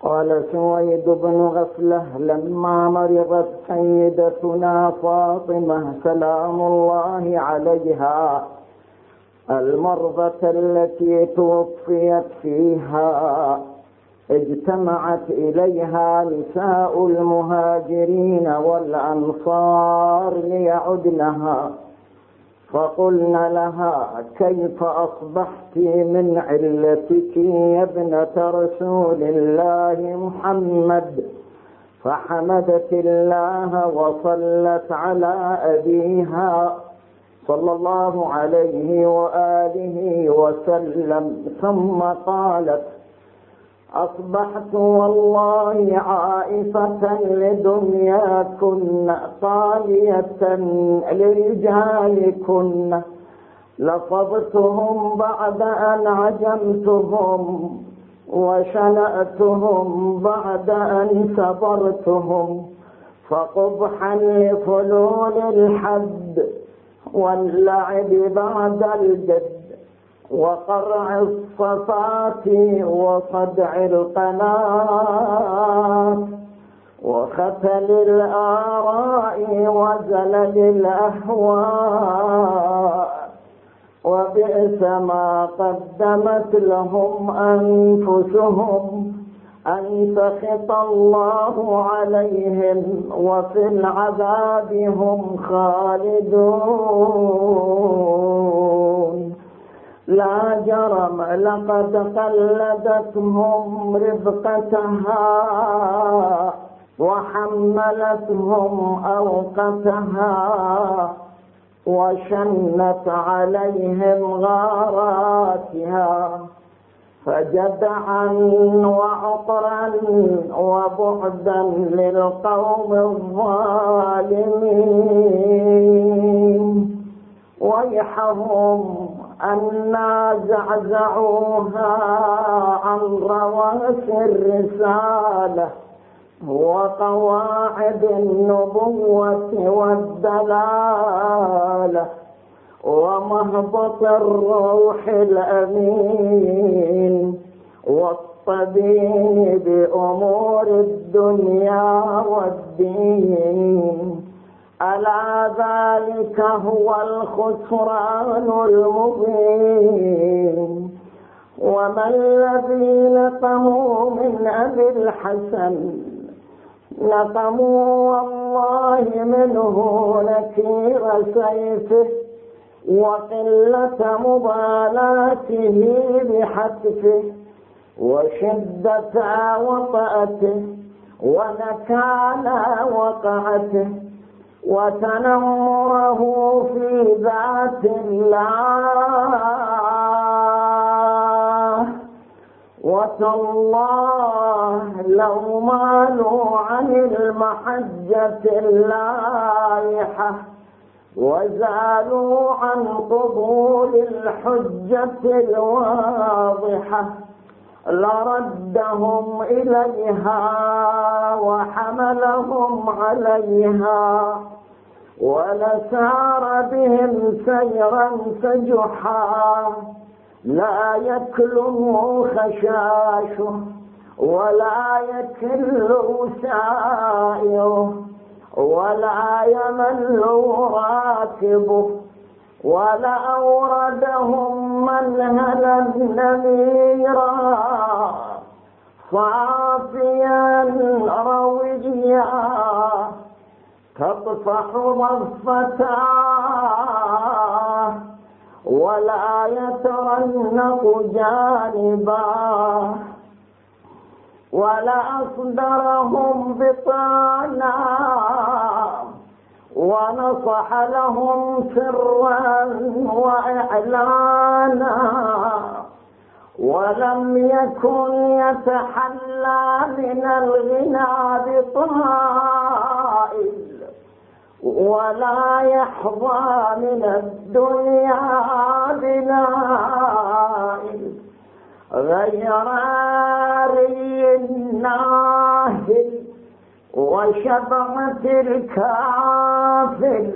قال سويد بن غفلة: لما مرضت سيدتنا فاطمة سلام الله عليها المرضة التي توفيت فيها، اجتمعت إليها نساء المهاجرين والأنصار ليعدنها، فقلن لها: كيف أصبحت من علتك يا ابنة رسول الله محمد؟ فحمدت الله وصلت على أبيها صلى الله عليه وآله وسلم، ثم قالت: أصبحت والله عائفة لدنياكن طالية لرجالكن، لفظتهم بعد أن عجمتهم وشنأتهم بعد أن سبرتهم، فقبحا لفلول الحد واللعب بعد الجد وقرع الصفات وصدع القناة وختل الآراء وزلل الأهواء، وبئس ما قدمت لهم أنفسهم أن سخط الله عليهم وفي العذاب هم خالدون. لا جرم لقد قلدتهم رفقتها وحملتهم أوقتها وشنت عليهم غاراتها، فجدعا وعطرا وبعدا للقوم الظالمين. ويحهم أنا زعزعوها عن رواسي الرسالة وقواعد النبوة والدلالة ومهبط الروح الأمين والطبيب بأمور الدنيا والدين. ألا ذلك هو الخسران المبين. وما الذي نقموا من أبي الحسن؟ نقموا والله منه نكير سيفه وقلة مبالاته بحتفه وشدة وطأته ونكال وقعته وتنمره في ذات الله. وتالله لو مالوا عن المحجة اللايحة وزالوا عن قبول الحجة الواضحة لردهم إليها وحملهم عليها ولسار بهم سيرا سجحا لا يكله خشاشه ولا يكل سائره ولا يمل راكبه ولأوردهم منهلا نميرا صافيا رويا تطفح ضفتاه ولا يترنق جانباه ولأصدرهم بطانا ونصح لهم سرا وإعلانا ولم يكن يتحلى من الغنى بطائل ولا يحظى من الدنيا بنائل غير ري الناهل وشبعة الكافل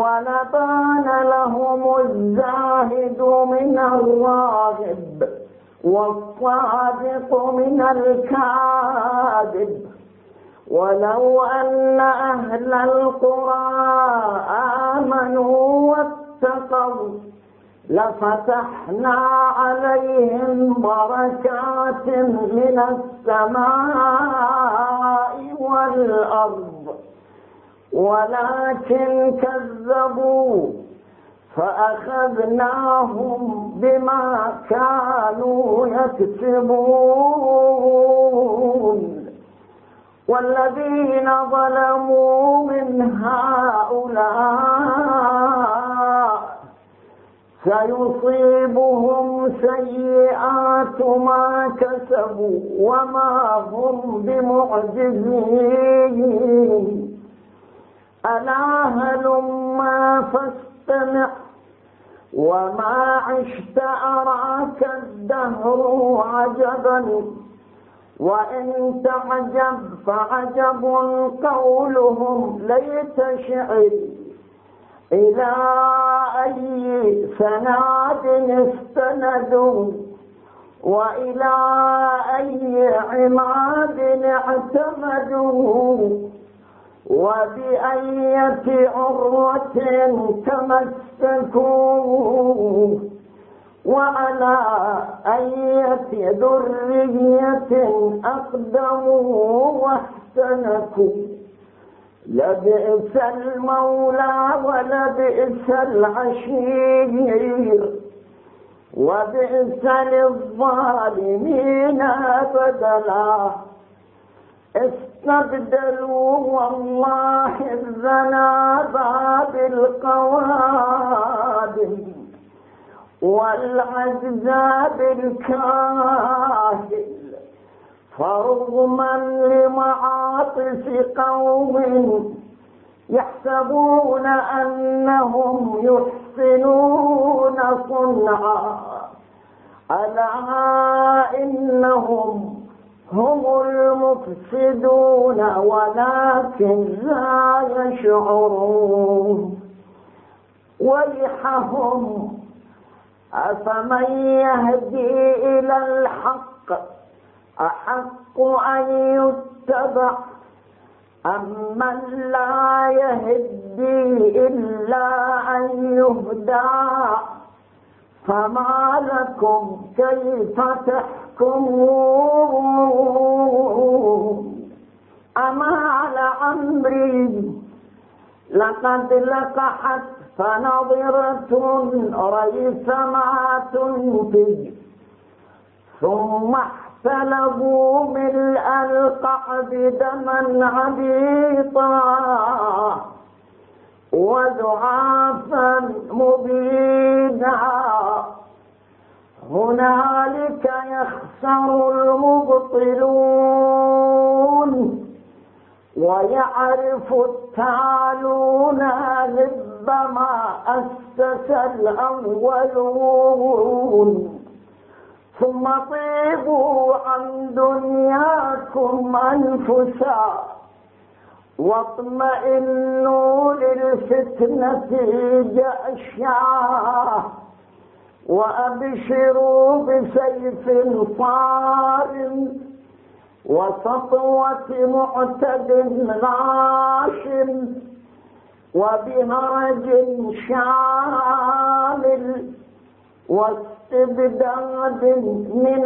ولبان لهم الزاهد من الراغب والصادق من الكاذب. ولو أن أهل القرى آمنوا واتقوا لفتحنا عليهم بركات من السماء والأرض ولكن كذبوا فأخذناهم بما كانوا يكسبون. والذين ظلموا من هؤلاء سيصيبهم سيئات ما كسبوا وما هم بمعجزين. ألا هلما فاستمع وما عشت أراك الدهر عجبا. وإن تعجب فعجب قولهم ليت شعري إلى أي سناد استندوا وإلى أي عماد اعتمدوا وبأية عروة تمسكوا وعلى أية ذرية أقدموا واحتنكوا. لبئس المولى ولبئس العشير وبئس للظالمين بدلا. استبدلوا والله الذناب بالقوادم والعجز بالكاهل. فرغما لمعاطف قوم يحسبون أنهم يحسنون صنعا ألا إنهم هم المفسدون ولكن لا يشعرون. ويحهم أفمن يهدي إلى الحق أحق أن يتبع أمن لا يهدي إلا أن يهدى. فما لكم كيف تحكمون. أما لعمري لقد لقحت فنظرة ريثما تنتج ثم احتلبوا ملء القعب دما عبيطا وضعافا مبينا. هنالك يخسر المبطلون ويعرف التالون لبما أسس الأولون. ثم طيبوا عن دنياكم أنفسا واطمئنوا للفتنة جأشا وأبشروا بسيف صارم وسطوة معتد غاشم وبهرج شامل واستبداد من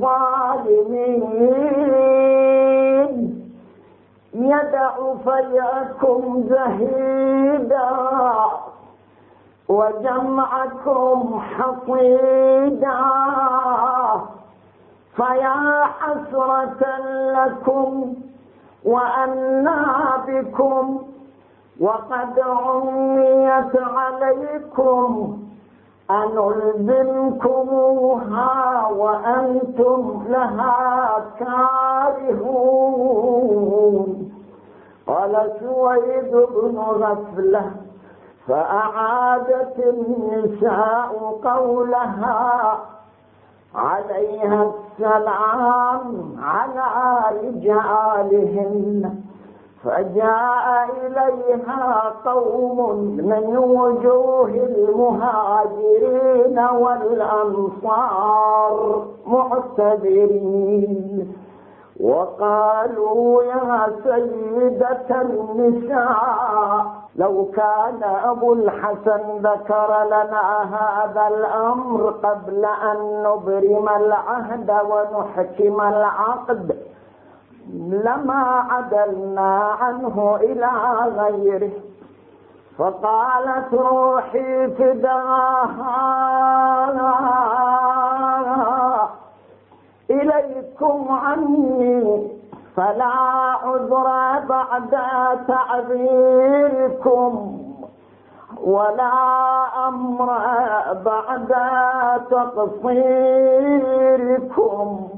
الظالمين. يدع فيأكم زهيدا وجمعكم حصيدا. فيا حسرة لكم وأنا بكم وقد عميت عليكم أنلزمكموها وأنتم لها كارهون. قال سويد بن غفلة فأعادت النساء قولها عليها السلام على رجالهن فجاء إليها قوم من وجوه المهاجرين والأنصار معتذرين وقالوا يا سيدة النساء لو كان أبو الحسن ذكر لنا هذا الأمر قبل أن نبرم العهد ونحكم العقد لما عدلنا عنه إلى غيره. فقالت روحي فداها إليكم عني فلا عذر بعد تعذيركم ولا أمر بعد تقصيركم.